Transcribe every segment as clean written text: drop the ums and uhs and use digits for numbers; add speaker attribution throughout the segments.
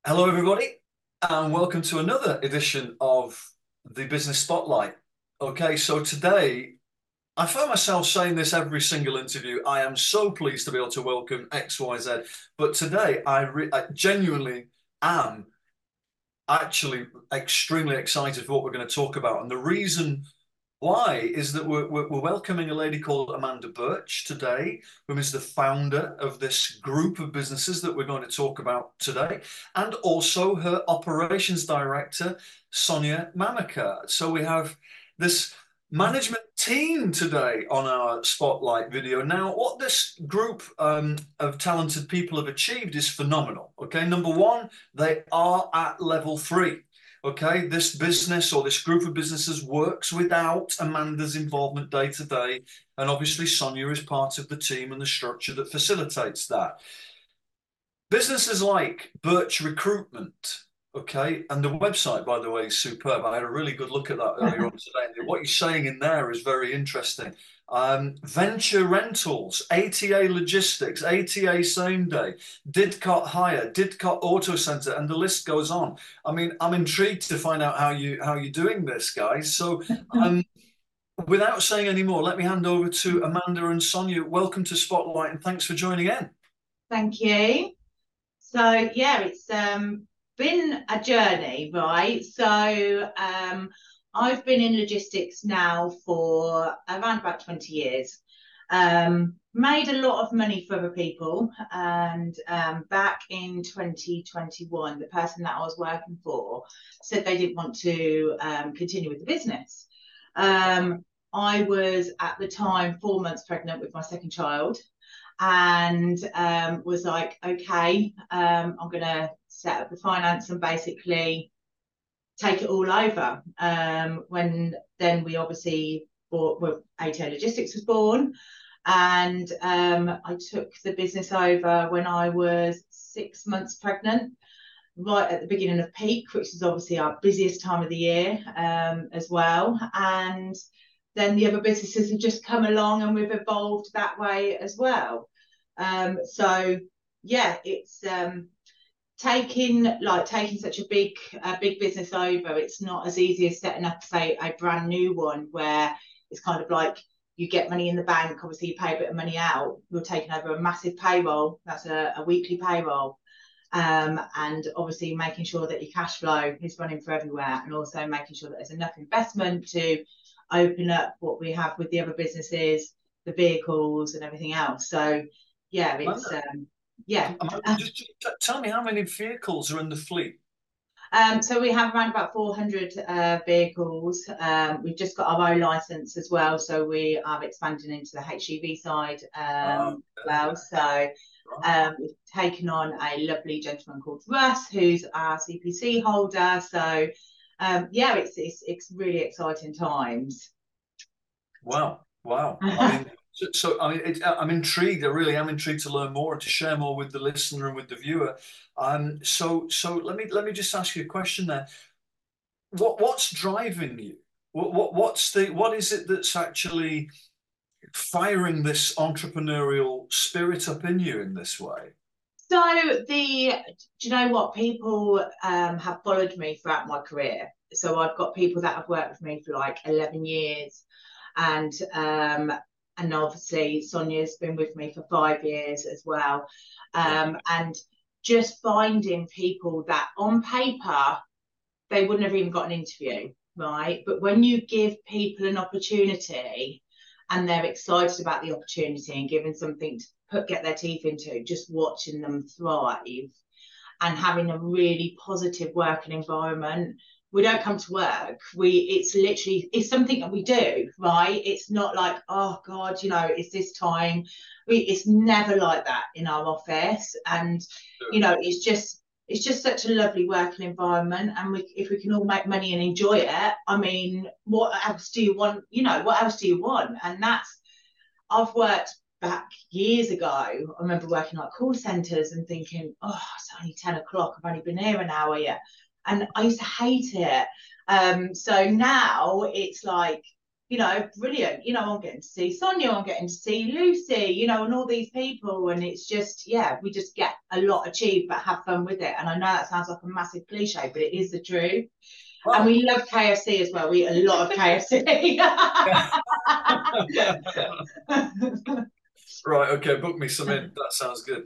Speaker 1: Hello, everybody, and welcome to another edition of the Business Spotlight. Okay, so today I find myself saying this every single interview. I am so pleased to be able to welcome XYZ, but today I genuinely am actually extremely excited for what we're going to talk about. And the reason why is that we're welcoming a lady called Amanda Birch today, who is the founder of this group of businesses that we're going to talk about today, and also her operations director, Sonia Mamika. So we have this management team today on our spotlight video. Now, what this group of talented people have achieved is phenomenal. Okay, number one, they are at level three. Okay, this business or this group of businesses works without Amanda's involvement day to day. And obviously, Sonia is part of the team and the structure that facilitates that. Businesses like Birch Recruitment, okay, and the website, by the way, is superb. I had a really good look at that earlier on today. And what you're saying in there is very interesting. Venture Rentals, ATA Logistics, ATA Same Day, Didcot Hire, Didcot Auto Centre, and the list goes on. I mean, I'm intrigued to find out how you're doing this, guys. So, um, without saying any more, let me hand over to Amanda and Sonia. Welcome to Spotlight, and thanks for joining in.
Speaker 2: Thank you. So yeah, it's been a journey, right? I've been in logistics now for around about 20 years. Made a lot of money for other people, and back in 2021, the person that I was working for said they didn't want to continue with the business. I was at the time 4 months pregnant with my second child and was like, okay, I'm going to set up the finance and basically take it all over. When then we obviously bought, well, ATO Logistics was born, and I took the business over when I was 6 months pregnant, right at the beginning of peak, which is obviously our busiest time of the year as well. And then the other businesses have just come along and we've evolved that way as well. So yeah, it's taking such a big business over. It's not as easy as setting up, say, a brand new one where it's kind of like you get money in the bank. Obviously, you pay a bit of money out. You're taking over a massive payroll. That's a weekly payroll. And obviously making sure that your cash flow is running for everywhere, and also making sure that there's enough investment to open up what we have with the other businesses, the vehicles and everything else. So yeah, it's
Speaker 1: Amanda,
Speaker 2: yeah.
Speaker 1: just tell me how many vehicles are in the fleet.
Speaker 2: So we have around about 400 vehicles. We've just got our own license as well, so we are expanding into the HGV side as
Speaker 1: Okay,
Speaker 2: well. So
Speaker 1: right.
Speaker 2: we've taken on a lovely gentleman called Russ, who's our CPC holder. So yeah, it's really exciting times.
Speaker 1: Wow, wow. I mean, I mean, I'm intrigued. I really am intrigued to learn more and to share more with the listener and with the viewer. So let me just ask you a question there. What's driving you? What is it that's actually firing this entrepreneurial spirit up in you in this way?
Speaker 2: Do you know what? People have followed me throughout my career. So I've got people that have worked with me for like 11 years, and obviously Sonia's been with me for 5 years as well.
Speaker 1: Yeah.
Speaker 2: And just finding people that on paper they wouldn't have even got an interview, right? But when you give people an opportunity and they're excited about the opportunity and giving something to get their teeth into, just watching them thrive and having a really positive working environment. We don't come to work. It's literally, it's something that we do, right? It's not like, oh God, it's this time. It's never like that in our office. And,
Speaker 1: Sure.
Speaker 2: it's just such a lovely working environment. And if we can all make money and enjoy it, I mean, what else do you want? What else do you want? And I've worked back years ago. I remember working like call centres and thinking, oh, it's only 10 o'clock. I've only been here an hour yet. And I used to hate it. So now it's like, you know, brilliant. You know, I'm getting to see Sonia, I'm getting to see Lucy, you know, and all these people. And it's just, yeah, we just get a lot achieved, but have fun with it. And I know that sounds like a massive cliche, but it is the truth.
Speaker 1: Wow.
Speaker 2: And we love KFC as well. We eat a lot of KFC.
Speaker 1: Right, okay, book me some in. That sounds good.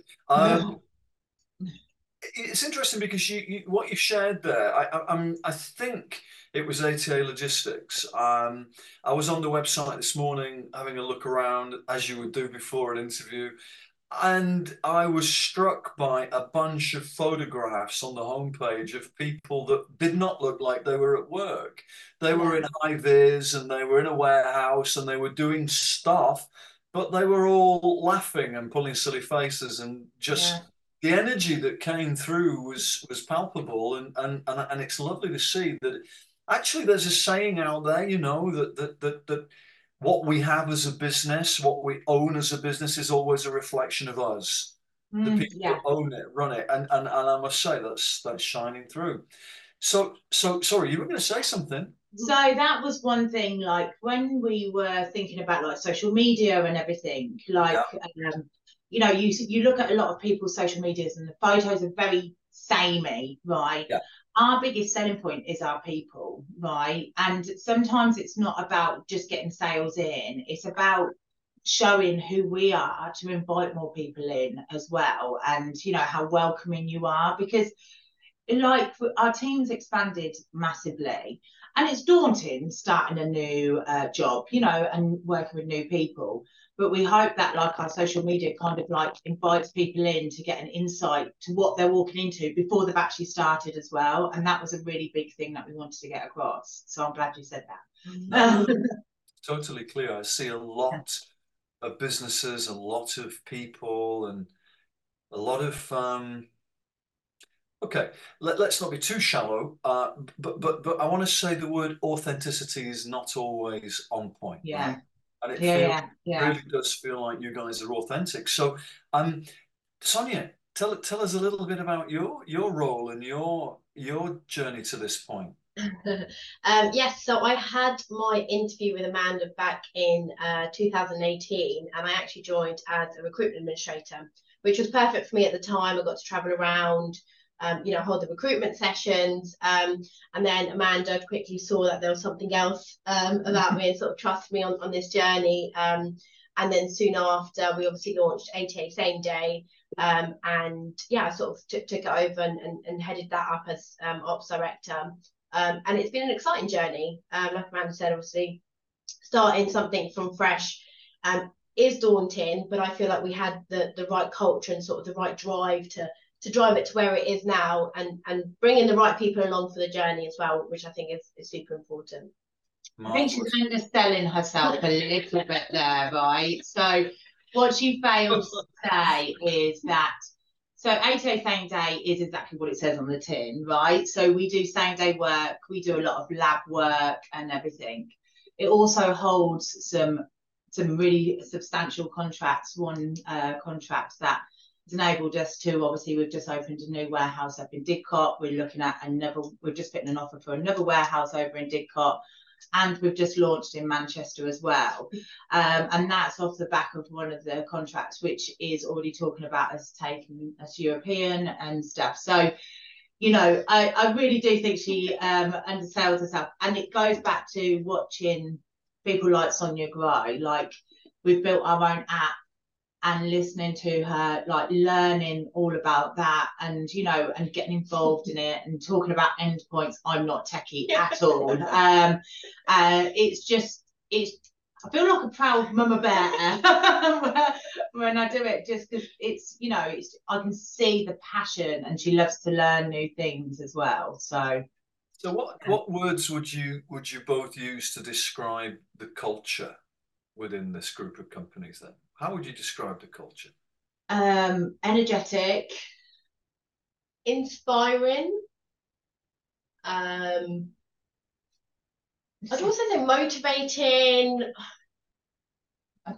Speaker 1: It's interesting because what you shared there, I think it was ATA Logistics. I was on the website this morning having a look around, as you would do before an interview, and I was struck by a bunch of photographs on the homepage of people that did not look like they were at work. They were in high vis and they were in a warehouse and they were doing stuff, but they were all laughing and pulling silly faces and just the energy that came through was palpable, and it's lovely to see that actually there's a saying out there, you know, that what we have as a business, what we own as a business, is always a reflection of us, the people that own it, run it, and I must say that's shining through. So sorry, you were going to say something.
Speaker 2: So that was one thing, like when we were thinking about like social media and everything, like you know, you look at a lot of people's social medias and the photos are very samey, right?
Speaker 1: Yeah.
Speaker 2: Our biggest selling point is our people, right? And sometimes it's not about just getting sales in, it's about showing who we are to invite more people in as well, and you know how welcoming you are, because like our team's expanded massively and it's daunting starting a new job, you know, and working with new people, but we hope that like our social media kind of like invites people in to get an insight to what they're walking into before they've actually started as well. And that was a really big thing that we wanted to get across, so I'm glad you said that.
Speaker 1: Totally clear. I see a lot of businesses, a lot of people, and a lot of okay, let's not be too shallow, but I want to say the word authenticity is not always on point, right? And it really does feel like you guys are authentic. So, Sonia, tell us a little bit about your role and your journey to this point.
Speaker 3: Yes, so I had my interview with Amanda back in 2018, and I actually joined as a recruitment administrator, which was perfect for me at the time. I got to travel around, you know, hold the recruitment sessions, and then Amanda quickly saw that there was something else about me and sort of trusted me on this journey. And then soon after, we obviously launched ATA Same Day, and yeah, I sort of took it over and headed that up as ops director. And it's been an exciting journey. Like Amanda said, obviously, starting something from fresh is daunting, but I feel like we had the right culture and sort of the right drive to drive it to where it is now, and bringing the right people along for the journey as well, which I think is super important.
Speaker 2: I think she's underselling herself a little bit there, right? So what she fails to say is that, so ATA Same Day is exactly what it says on the tin, right? So we do same day work, we do a lot of lab work and everything. It also holds some really substantial contracts. One contract that has enabled us to, obviously, we've just opened a new warehouse up in Didcot. We're looking at we're just putting an offer for another warehouse over in Didcot. And we've just launched in Manchester as well. And that's off the back of one of the contracts, which is already talking about us taking us European and stuff. So, you know, I really do think she undersells herself. And it goes back to watching people like Sonia grow. Like, we've built our own app, and listening to her, like learning all about that, and you know, and getting involved in it and talking about endpoints. I'm not techie at all. I feel like a proud mama bear when I do it, just because it's, you know, I can see the passion, and she loves to learn new things as well. So
Speaker 1: what words would you both use to describe the culture within this group of companies then? How would you describe the culture?
Speaker 2: Energetic,
Speaker 3: inspiring. I'd also say motivating.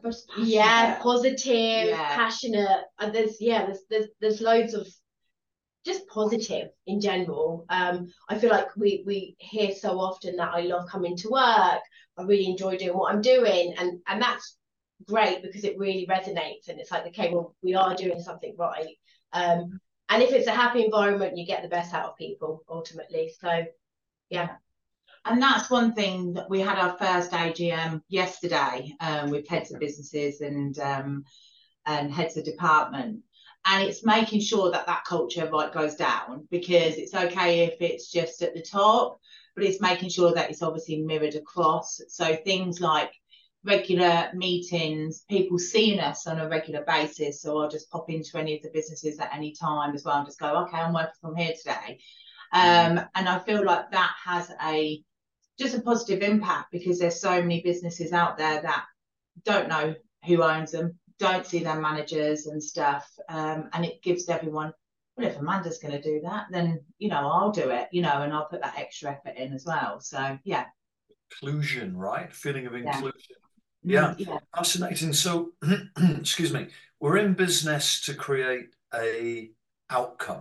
Speaker 3: Positive, passionate. There's loads of just positive in general. I feel like we hear so often that I love coming to work, I really enjoy doing what I'm doing, and that's great because it really resonates, and it's like, okay, well, we are doing something right. And if it's a happy environment, you get the best out of people ultimately. So yeah.
Speaker 2: And that's one thing that we had our first AGM yesterday, with heads of businesses and heads of department. And it's making sure that that culture like goes down, because it's okay if it's just at the top, but it's making sure that it's obviously mirrored across. So things like regular meetings, people seeing us on a regular basis. So I'll just pop into any of the businesses at any time as well and just go, okay, I'm working from here today. And I feel like that has just a positive impact, because there's so many businesses out there that don't know who owns them, don't see their managers and stuff. And it gives everyone, well, if Amanda's going to do that, then, I'll do it, and I'll put that extra effort in as well. So, yeah.
Speaker 1: Inclusion, right? Feeling of inclusion.
Speaker 2: Yeah.
Speaker 1: Fascinating. So, excuse me, we're in business to create a outcome.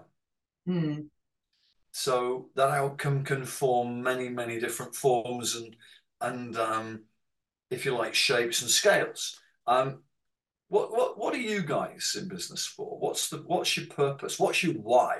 Speaker 1: So that outcome can form many, many different forms and if you like, shapes and scales. What are you guys in business for? What's your purpose? What's your why?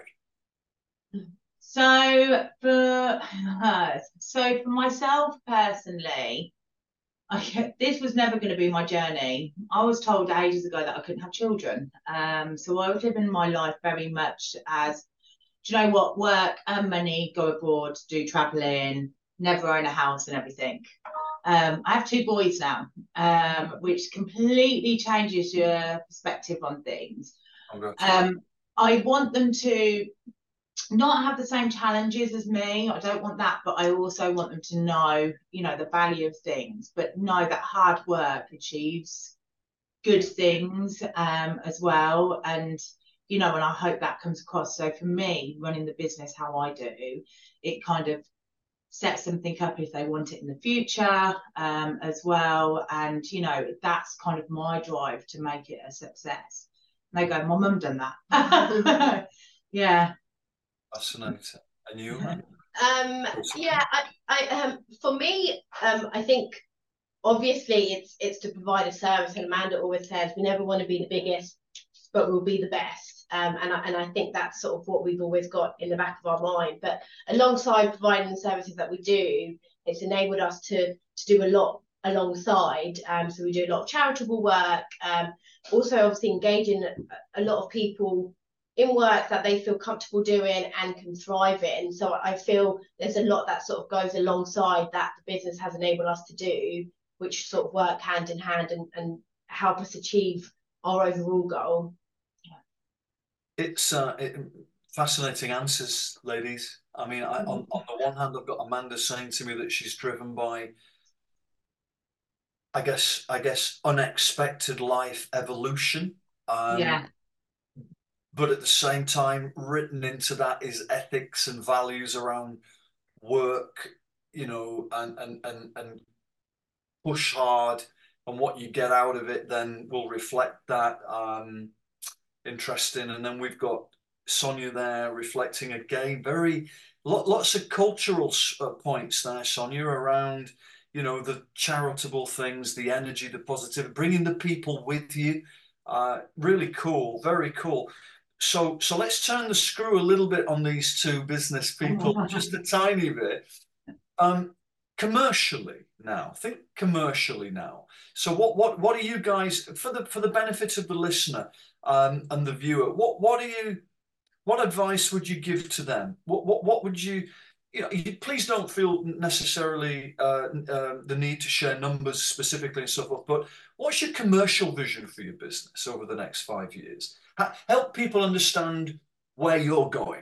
Speaker 2: So for myself personally, this was never going to be my journey. I was told ages ago that I couldn't have children. So I was living my life very much as, do you know what, work, earn money, go abroad, do traveling, never own a house and everything. I have 2 boys now, which completely changes your perspective on things. I want them to not have the same challenges as me. I don't want that, but I also want them to know, the value of things, but know that hard work achieves good things as well. And and I hope that comes across. So for me, running the business how I do, it kind of sets something up if they want it in the future as well. And, that's kind of my drive to make it a success. And they go, my mum done that. Yeah.
Speaker 1: Fascinating. And you?
Speaker 3: Yeah, I for me, I think obviously it's to provide a service, and Amanda always says we never want to be the biggest, but we'll be the best. And I think that's sort of what we've always got in the back of our mind. But alongside providing the services that we do, it's enabled us to do a lot alongside. So we do a lot of charitable work, also obviously engaging a lot of people in work that they feel comfortable doing and can thrive in. So I feel there's a lot that sort of goes alongside that the business has enabled us to do, which sort of work hand in hand and help us achieve our overall goal.
Speaker 1: It's fascinating answers, ladies. I mean, on the one hand, I've got Amanda saying to me that she's driven by, I guess, unexpected life evolution. But at the same time, written into that is ethics and values around work, and push hard, and what you get out of it then will reflect that. Interesting. And then we've got Sonia there reflecting again, lots of cultural points there, Sonia, around, the charitable things, the energy, the positivity, bringing the people with you. Really cool, very cool. So let's turn the screw a little bit on these 2 business people, just a tiny bit. Commercially now, think commercially now. So what are you guys, for the benefit of the listener and the viewer, what advice would you give to them? What would you please don't feel necessarily the need to share numbers specifically and so forth, but what's your commercial vision for your business over the next 5 years? Help people understand where you're going.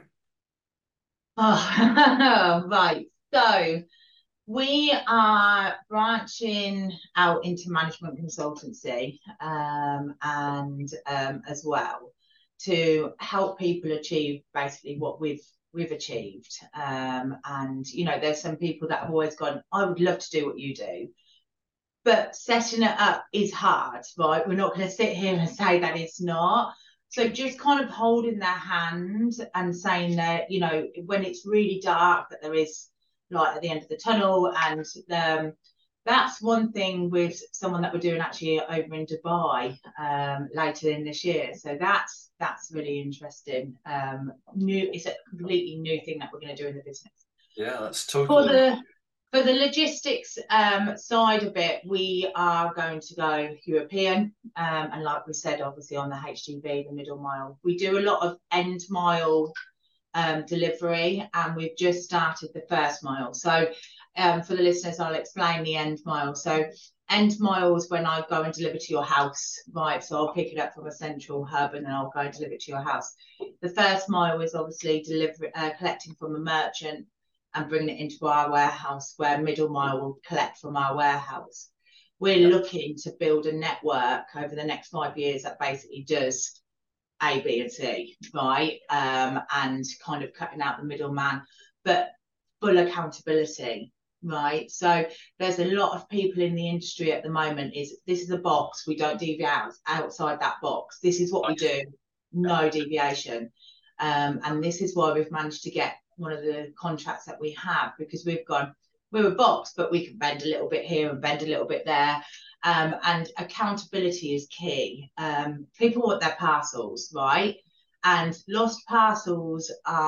Speaker 2: Oh, right. So we are branching out into management consultancy and as well, to help people achieve basically what we've achieved. And there's some people that have always gone, I would love to do what you do, but setting it up is hard, right? We're not going to sit here and say that it's not. So just kind of holding their hand and saying that, you know, when it's really dark, that there is light at the end of the tunnel. And that's one thing with someone that we're doing actually over in Dubai later in this year. So that's really interesting. It's a completely new thing that we're going to do in the business.
Speaker 1: Yeah, that's totally.
Speaker 2: For the logistics side of it, we are going to go European. And like we said, obviously on the HGV, the middle mile, we do a lot of end mile delivery, and we've just started the first mile. So for the listeners, I'll explain the end mile. So end mile is when I go and deliver to your house, right? So I'll pick it up from a central hub and then I'll go and deliver it to your house. The first mile is obviously collecting from a merchant and bringing it into our warehouse, where middle mile will collect from our warehouse. We're looking to build a network over the next 5 years that basically does A, B, and C, right? And kind of cutting out the middleman, but full accountability, right? So there's a lot of people in the industry at the moment this is a box, we don't deviate outside that box. This is what we do, no deviation. And this is why we've managed to get one of the contracts that we have, because we're a box, but we can bend a little bit here and bend a little bit there. And accountability is key. People want their parcels, right? And lost parcels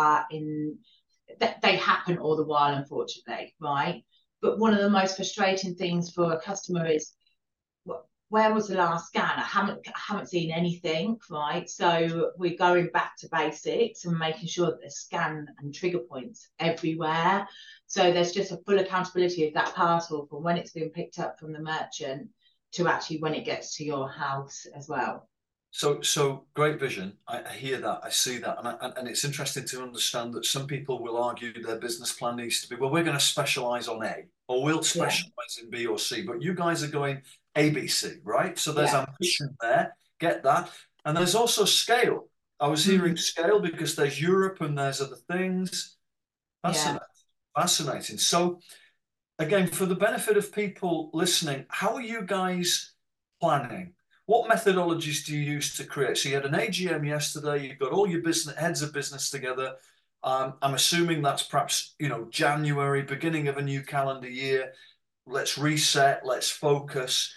Speaker 2: they happen all the while, unfortunately, right? But one of the most frustrating things for a customer is, where was the last scan? I haven't seen anything, right? So we're going back to basics and making sure that there's scan and trigger points everywhere. So there's just a full accountability of that parcel from when it's been picked up from the merchant to actually when it gets to your house as well.
Speaker 1: So great vision. I hear that, I see that, and it's interesting to understand that some people will argue their business plan needs to be, well, we're going to specialize on A, or we'll specialize in B or C, but you guys are going ABC, right? So there's ambition there, get that, and there's also scale. I was hearing scale because there's Europe and there's other things. Fascinating. So again, for the benefit of people listening, how are you guys planning? What methodologies do you use to create? So you had an AGM yesterday, you've got all your heads of business together. I'm assuming that's perhaps, January, beginning of a new calendar year. Let's reset, let's focus.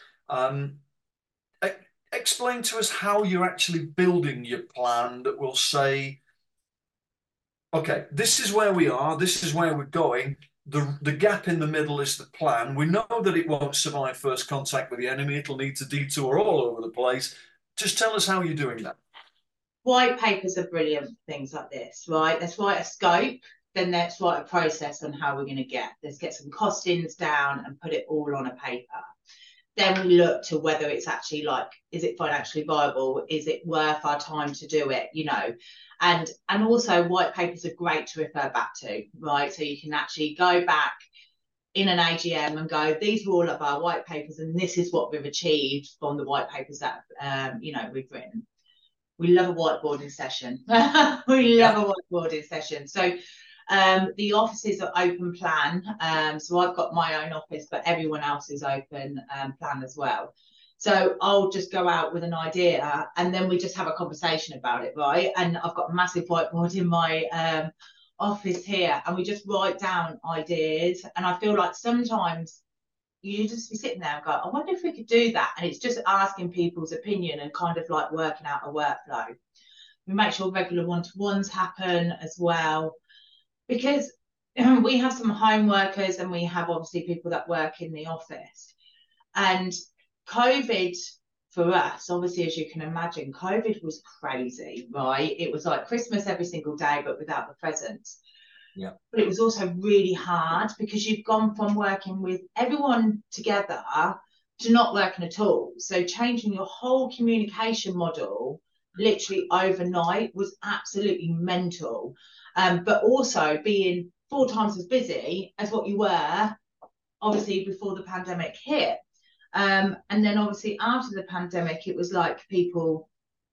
Speaker 1: Explain to us how you're actually building your plan that will say, okay, this is where we are, this is where we're going. The gap in the middle is the plan. We know that it won't survive first contact with the enemy. It'll need to detour all over the place. Just tell us how you're doing that.
Speaker 2: White papers are brilliant for things like this, right? Let's write a scope, then let's write a process on how we're going to let's get some costings down and put it all on a paper. Then we look to whether it's actually is it financially viable? Is it worth our time to do it? And also white papers are great to refer back to, right? So you can actually go back in an AGM and go, these are all of our white papers and this is what we've achieved from the white papers that, we've written. We love a whiteboarding session. We love a whiteboarding session. So the offices are open plan. So I've got my own office, but everyone else is open plan as well. So I'll just go out with an idea and then we just have a conversation about it, right? And I've got a massive whiteboard in my office here and we just write down ideas. And I feel like sometimes you just be sitting there and go, I wonder if we could do that. And it's just asking people's opinion and kind of like working out a workflow. We make sure regular one-to-ones happen as well, because we have some home workers and we have obviously people that work in the office. And COVID for us, obviously, as you can imagine, COVID was crazy, right? It was like Christmas every single day, but without the presents.
Speaker 1: Yeah.
Speaker 2: But it was also really hard because you've gone from working with everyone together to not working at all. So changing your whole communication model literally overnight was absolutely mental. But also being 4 times as busy as what you were, obviously, before the pandemic hit. And then obviously after the pandemic, it was like people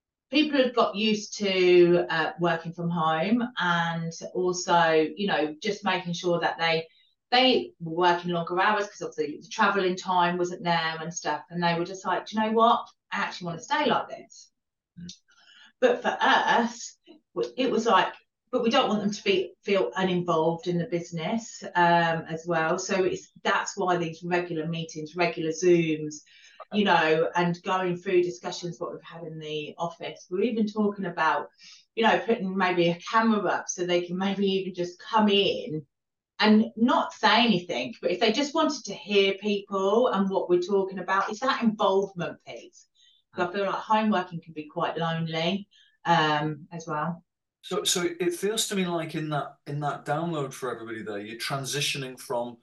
Speaker 2: had got used to working from home, and also, just making sure that they were working longer hours because obviously the traveling time wasn't there and stuff. And they were just like, do you know what? I actually want to stay like this. But for us, it was like, but we don't want them to feel uninvolved in the business as well. So that's why these regular meetings, regular Zooms, you know, and going through discussions what we've had in the office. We're even talking about, you know, putting maybe a camera up so they can maybe even just come in and not say anything, but if they just wanted to hear people and what we're talking about, it's that involvement piece. Because I feel like home working can be quite lonely as well.
Speaker 1: So it feels to me like in that download for everybody there, you're transitioning from,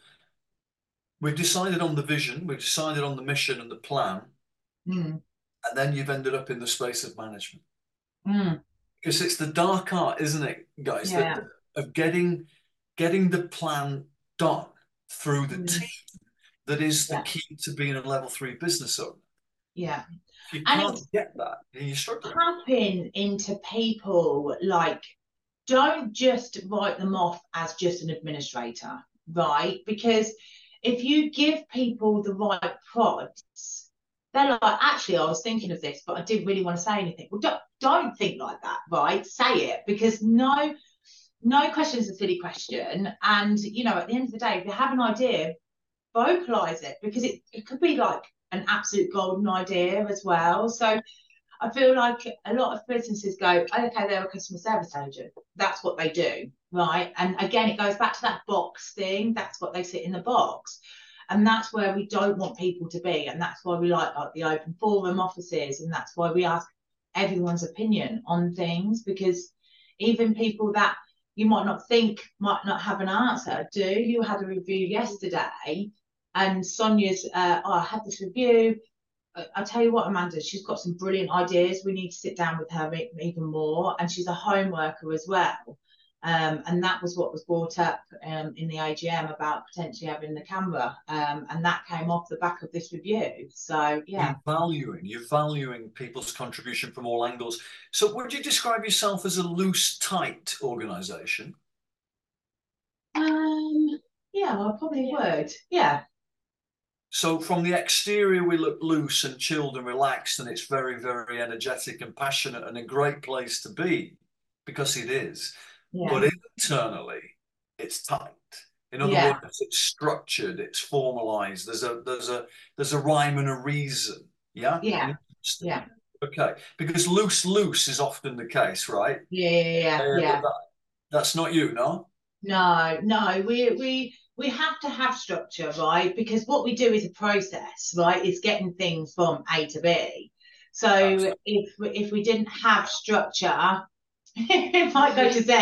Speaker 1: we've decided on the vision, we've decided on the mission and the plan, and then you've ended up in the space of management. Because it's the dark art, isn't it, guys, of getting the plan done through the team that is the key to being a level 3 business owner.
Speaker 2: Yeah.
Speaker 1: If you can't get that, then you're struggling.
Speaker 2: Tapping into people, like, don't just write them off as just an administrator, right? Because if you give people the right prods, they're like, actually, I was thinking of this, but I didn't really want to say anything. Well, don't think like that, right? Say it, because no question is a silly question. And, you know, at the end of the day, if you have an idea, vocalize it, because it could be like an absolute golden idea as well. So I feel like a lot of businesses go, okay, they're a customer service agent. That's what they do, right? And again, it goes back to that box thing. That's what they sit in the box. And that's where we don't want people to be. And that's why we like the open forum offices. And that's why we ask everyone's opinion on things, because even people that you might not think might not have an answer. You had a review yesterday, and Sonia's, I had this review. I'll tell you what, Amanda, she's got some brilliant ideas. We need to sit down with her even more. And she's a home worker as well. And that was what was brought up in the AGM about potentially having the camera. And that came off the back of this review. So, yeah.
Speaker 1: You're valuing people's contribution from all angles. So would you describe yourself as a loose, tight organisation?
Speaker 2: Yeah, I probably would. Yeah.
Speaker 1: So from the exterior, we look loose and chilled and relaxed, and it's very, very energetic and passionate and a great place to be, because it is. Yeah. But internally, it's tight. In other words, it's structured, it's formalized. There's a rhyme and a reason. Yeah.
Speaker 2: Yeah. Yeah.
Speaker 1: Okay. Because loose is often the case, right?
Speaker 2: Yeah.
Speaker 1: That's not you, no?
Speaker 2: No. We have to have structure, right? Because what we do is a process, right? It's getting things from A to B. So absolutely. if we didn't have structure, it might go to Z.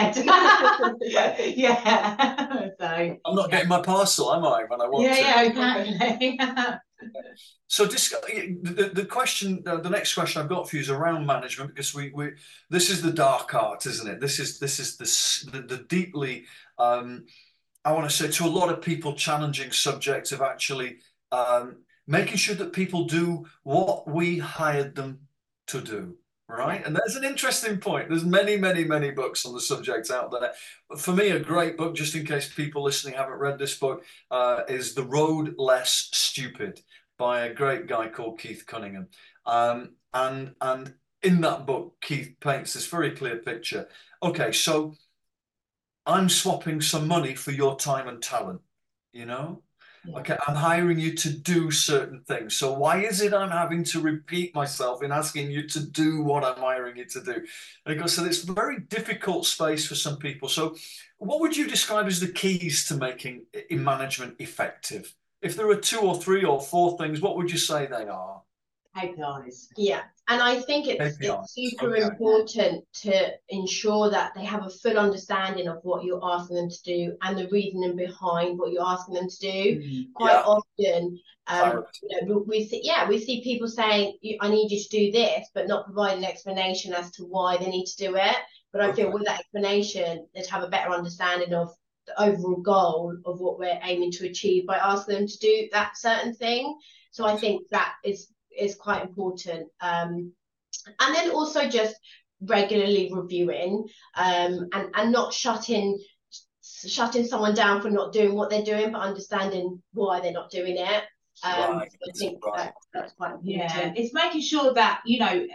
Speaker 2: Yeah. So
Speaker 1: I'm not getting my parcel, am I, when I want to?
Speaker 2: Yeah, exactly.
Speaker 1: So the question, the next question I've got for you is around management, because this is the dark art, isn't it? This is the deeply, I want to say, to a lot of people, challenging subject of actually making sure that people do what we hired them to do. Right. And there's an interesting point. There's many books on the subject out there. But for me, a great book, just in case people listening haven't read this book, is The Road Less Stupid by a great guy called Keith Cunningham. And in that book, Keith paints this very clear picture. Okay, so I'm swapping some money for your time and talent, you know? Yeah. Okay, I'm hiring you to do certain things. So why is it I'm having to repeat myself in asking you to do what I'm hiring you to do? And he goes, so it's a very difficult space for some people. So what would you describe as the keys to making in management effective? If there are 2 or 3 or 4 things, what would you say they are?
Speaker 2: KPIs.
Speaker 3: Yeah, and I think it's super important to ensure that they have a full understanding of what you're asking them to do and the reasoning behind what you're asking them to do. Quite often, you know, we see people saying, "I need you to do this," but not provide an explanation as to why they need to do it. But I feel with that explanation, they'd have a better understanding of the overall goal of what we're aiming to achieve by asking them to do that certain thing. So I think that is quite important, and then also just regularly reviewing and not shutting someone down for not doing what they're doing, but understanding why they're not doing it. I think that's quite important.
Speaker 2: Yeah, it's making sure that, you know,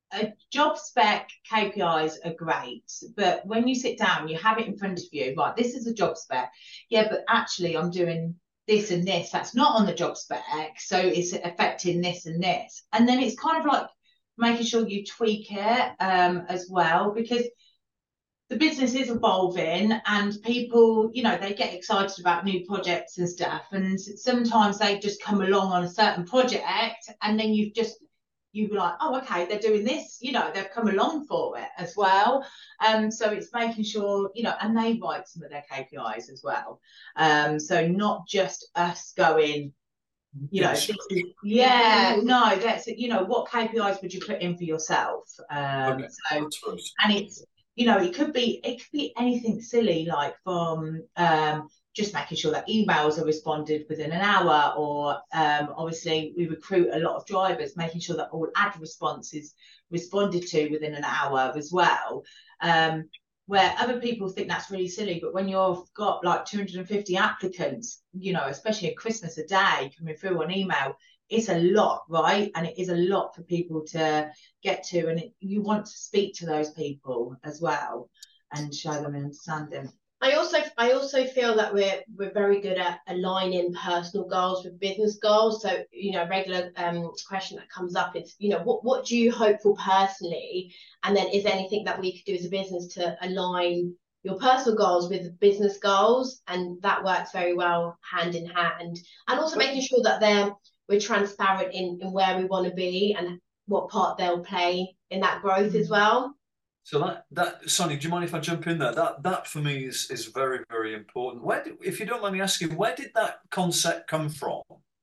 Speaker 2: a job spec KPIs are great, but when you sit down, you have it in front of you, right? This is a job spec. Yeah, but actually, I'm doing this and this. That's not on the job spec, so it's affecting this and this. And then it's kind of like making sure you tweak it as well, because the business is evolving and people, you know, they get excited about new projects and stuff. And sometimes they just come along on a certain project and then you're like, oh, okay, they're doing this, you know, they've come along for it as well. So it's making sure, you know, and they write some of their KPIs as well. So not just us going, you know, this is, yeah, no, that's, you know, what KPIs would you put in for yourself?
Speaker 1: Okay.
Speaker 2: So, and it's, you know, it could be anything silly, like from just making sure that emails are responded within an hour, or obviously we recruit a lot of drivers, making sure that all ad response is responded to within an hour as well. Where other people think that's really silly, but when you've got like 250 applicants, you know, especially at Christmas a day coming through on email, it's a lot, right? And it is a lot for people to get to, and you want to speak to those people as well and show them and understand them.
Speaker 3: I also feel that we're very good at aligning personal goals with business goals. So, you know, a regular question that comes up is, you know, what do you hope for personally? And then is there anything that we could do as a business to align your personal goals with the business goals? And that works very well hand in hand. And also making sure that we're transparent in where we want to be and what part they'll play in that growth as well.
Speaker 1: So that Sonia, do you mind if I jump in there? That for me is very, very important. If you don't mind me asking, where did that concept come from?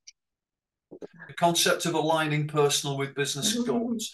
Speaker 1: The concept of aligning personal with business goals.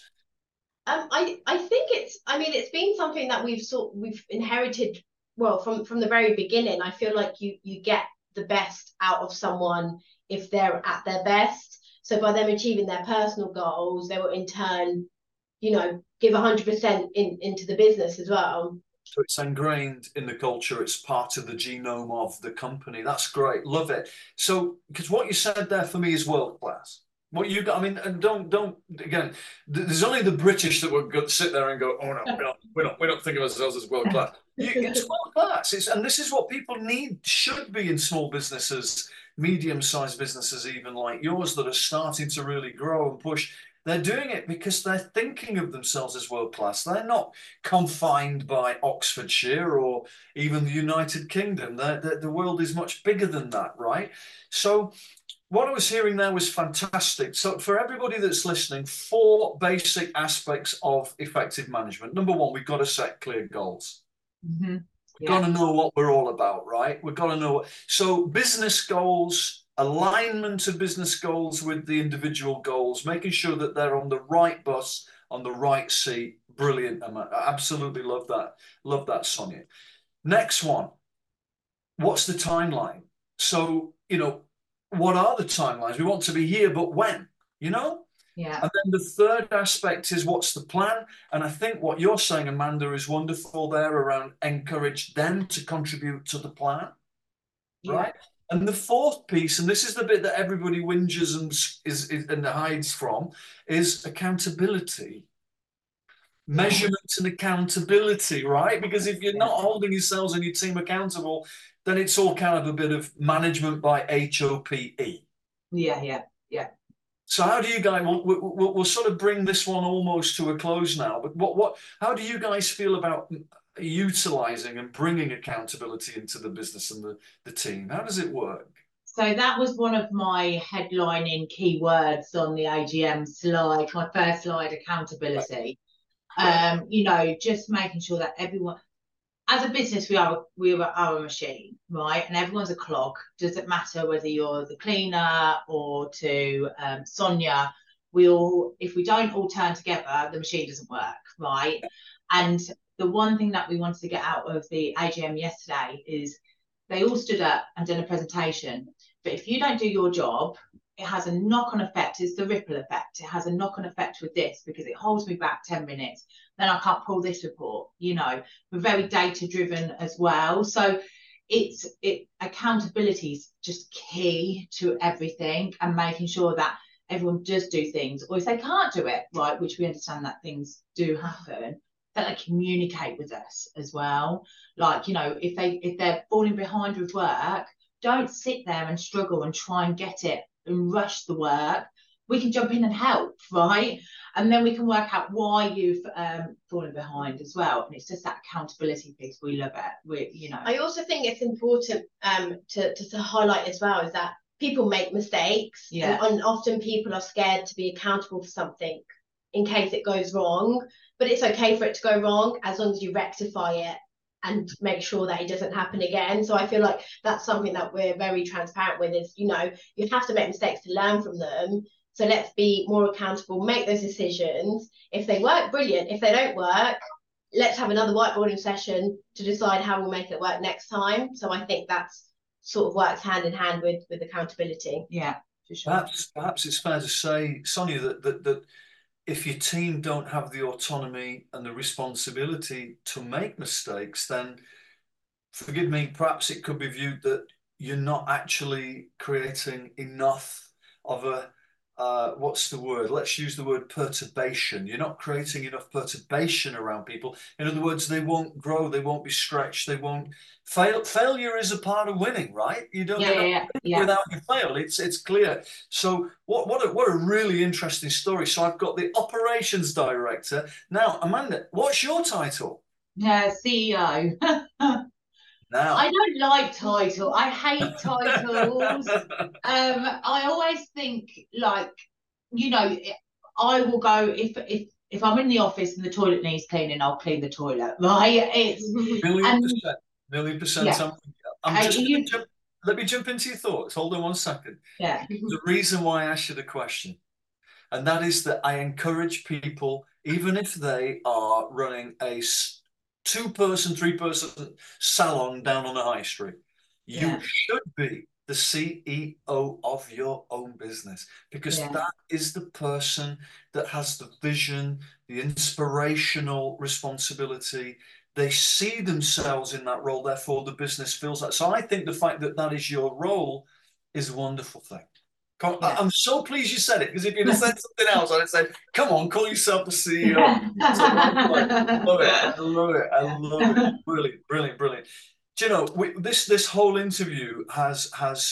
Speaker 3: I think it's been something that we've inherited, well, from the very beginning. I feel like you get the best out of someone if they're at their best. So by them achieving their personal goals, they will in turn, you know, give 100% into the business as well.
Speaker 1: So it's ingrained in the culture. It's part of the genome of the company. That's great. Love it. So, because what you said there for me is world class. What you got, I mean, and don't again, there's only the British that would go, sit there and go, oh no, we don't think of ourselves as world class. It's world class. And this is what people should be in small businesses, medium-sized businesses, even like yours, that are starting to really grow and push. They're doing it because they're thinking of themselves as world class. They're not confined by Oxfordshire or even the United Kingdom. The world is much bigger than that, right? So what I was hearing there was fantastic. So for everybody that's listening, 4 basic aspects of effective management. Number 1, we've got to set clear goals.
Speaker 2: Mm-hmm.
Speaker 1: We've got to know what we're all about, right? We've got to know. So business goals, alignment of business goals with the individual goals, making sure that they're on the right bus, on the right seat. Brilliant, Emma. I absolutely love that. Love that, Sonia. Next one. What's the timeline? So, you know, what are the timelines? We want to be here, but when? You know?
Speaker 2: Yeah.
Speaker 1: And then the third aspect is what's the plan? And I think what you're saying, Amanda, is wonderful there around encourage them to contribute to the plan, right? And the fourth piece, and this is the bit that everybody whinges and hides from, is accountability. Measurement and accountability, right? Because if you're not holding yourselves and your team accountable, then it's all kind of a bit of management by HOPE.
Speaker 2: Yeah.
Speaker 1: So how do you guys? We'll sort of bring this one almost to a close now. But how do you guys feel about utilizing and bringing accountability into the business and the team? How does it work?
Speaker 2: So that was one of my headlining keywords on the AGM slide, my first slide, accountability. You know, just making sure that everyone, as a business, we are a machine, right? And everyone's a clog. Does it matter whether you're the cleaner or to Sonia? If we don't all turn together, the machine doesn't work, right? And the one thing that we wanted to get out of the AGM yesterday is they all stood up and done a presentation. But if you don't do your job, it has a knock-on effect. It's the ripple effect. It has a knock-on effect with this because it holds me back 10 minutes. Then I can't pull this report. You know, we're very data-driven as well. So accountability is just key to everything, and making sure that everyone does do things, or if they can't do it, right, which we understand that things do happen, that they communicate with us as well. Like, you know, if they're falling behind with work, don't sit there and struggle and try and get it and rush the work. We can jump in and help, right? And then we can work out why you've fallen behind as well. And it's just that accountability piece. We love it. We, you know.
Speaker 3: I also think it's important to highlight as well is that people make mistakes, and often people are scared to be accountable for something in case it goes wrong. But it's okay for it to go wrong as long as you rectify it and make sure that it doesn't happen again. So I feel like that's something that we're very transparent with is, you know, you have to make mistakes to learn from them. So let's be more accountable, make those decisions. If they work, brilliant. If they don't work, let's have another whiteboarding session to decide how we'll make it work next time. So I think that's sort of works hand in hand with accountability.
Speaker 2: Yeah, for sure.
Speaker 1: Perhaps it's fair to say, Sonia, that if your team don't have the autonomy and the responsibility to make mistakes, then forgive me, perhaps it could be viewed that you're not actually creating enough of a what's the word? Let's use the word perturbation. You're not creating enough perturbation around people. In other words, they won't grow, they won't be stretched, they won't fail. Failure is a part of winning, right? You don't get without you fail. It's clear. So what a really interesting story. So I've got the operations director. Now, Amanda, what's your title?
Speaker 2: CEO. Now. I don't like title. I hate titles. I always think like, you know, I will go if I'm in the office and the toilet needs cleaning, I'll clean the toilet. Right? It's
Speaker 1: million percent. Yeah. Let me jump into your thoughts. Hold on 1 second.
Speaker 2: Yeah.
Speaker 1: The reason why I asked you the question, and that is that I encourage people, even if they are running a 2-person, 3-person salon down on the high street, you should be the CEO of your own business, because that is the person that has the vision, the inspirational responsibility. They see themselves in that role, therefore the business feels that. So I think the fact that that is your role is a wonderful thing. I'm so pleased you said it, because if you'd have said something else, I'd have said, come on, call yourself the CEO. I love it. I love it. Brilliant. Do you know, this whole interview has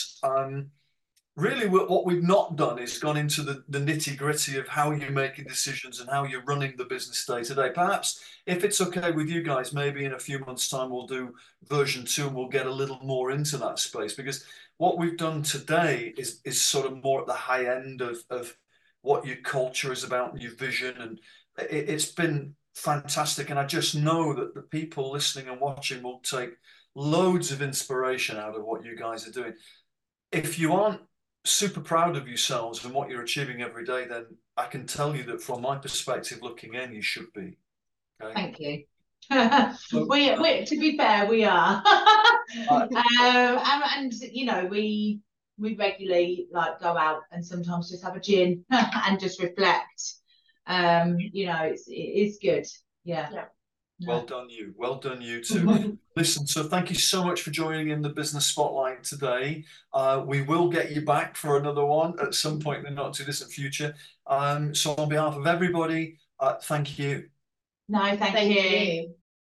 Speaker 1: really what we've not done is gone into the nitty gritty of how you're making decisions and how you're running the business day to day. Perhaps if it's okay with you guys, maybe in a few months' time, we'll do version 2 and we'll get a little more into that space, because what we've done today is sort of more at the high end of what your culture is about and your vision. And it's been fantastic. And I just know that the people listening and watching will take loads of inspiration out of what you guys are doing. If you aren't super proud of yourselves and what you're achieving every day, then I can tell you that from my perspective looking in, you should be.
Speaker 2: Okay? Thank you. we to be fair, we are. And you know, we regularly like go out and sometimes just have a gin and just reflect. You know, it is good. Yeah.
Speaker 1: Well done you too. Listen, so thank you so much for joining in the Business Spotlight today. We will get you back for another one at some point in the not too distant future. So on behalf of everybody, thank you.
Speaker 2: No, thank you.